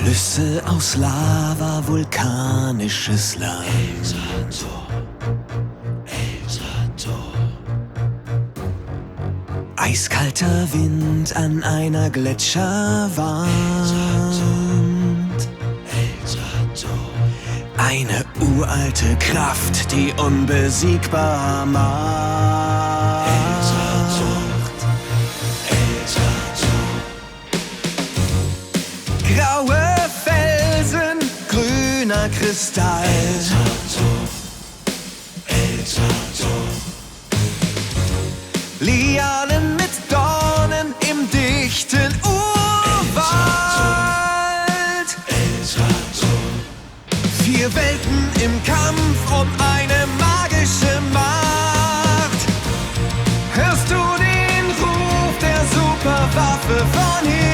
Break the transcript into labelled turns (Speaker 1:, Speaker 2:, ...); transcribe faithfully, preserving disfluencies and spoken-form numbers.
Speaker 1: Flüsse aus Lava, vulkanisches Land.
Speaker 2: El Salvador, El Salvador.
Speaker 1: Eiskalter Wind an einer Gletscherwand.
Speaker 2: El Salvador,
Speaker 1: Eine uralte Kraft, die unbesiegbar macht.
Speaker 2: El Salvador, El Salvador.
Speaker 1: Graue Felsen, grüner Kristall.
Speaker 2: El Salvador, El Salvador.
Speaker 1: Lianen mit Dornen im dichten Urwald.
Speaker 2: El Salvador,
Speaker 1: Vier Welten im Kampf um eine magische Macht. Hörst du den Ruf der Superwaffe von hier?